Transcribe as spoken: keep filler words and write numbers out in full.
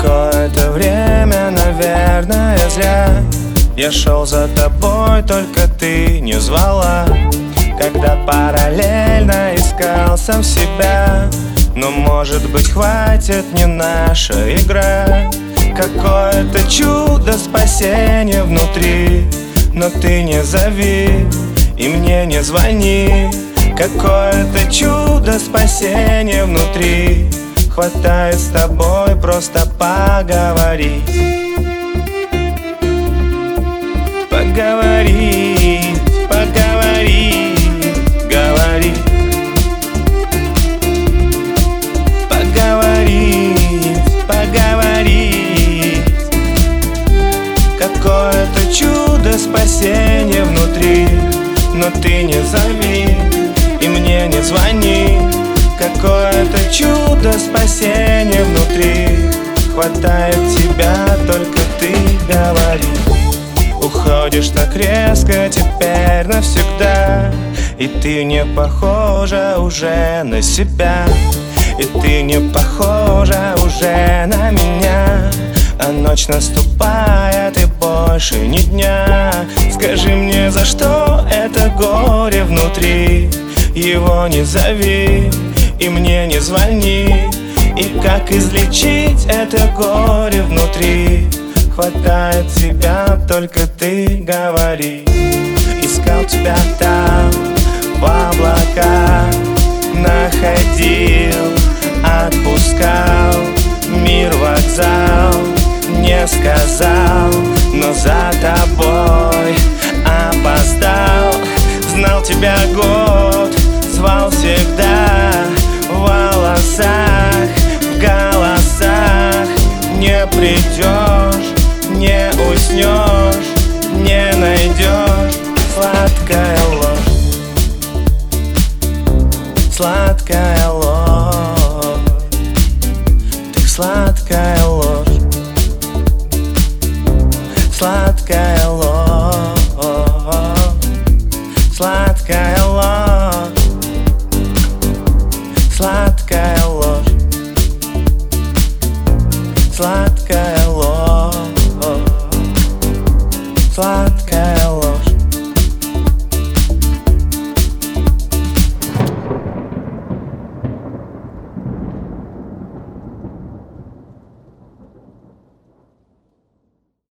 Какое-то время, наверное, зря я шел за тобой, только ты не звала. Когда параллельно искал сам себя, но может быть хватит, не наша игра. Какое-то чудо спасения внутри, но ты не зови и мне не звони. Какое-то чудо спасения внутри, хватает с тобой просто поговорить. Поговорить, поговорить, говорить. Поговорить, поговорить. Какое-то чудо спасения внутри, но ты не зови и мне не звони. Какое-то чудо спасения внутри, хватает тебя, только ты говори. Уходишь так резко теперь навсегда, и ты не похожа уже на себя. И ты не похожа уже на меня. А ночь наступает и больше ни дня. Скажи мне, за что это горе внутри? Его не зови и мне не звони. И как излечить это горе внутри? Хватает тебя, только ты говори. Искал тебя там, в облаках, находил, отпускал. Мир, вокзал, не сказал, но за тобой опоздал. Знал тебя год, звал всегда, в волосах, в голосах. Не придешь, не уснешь, не найдешь. Сладкая ложь, сладкая ложь. Ты сладкая ложь, сладкая ложь, сладкая ложь, сладкая ложь, сладкая ложь, сладкая.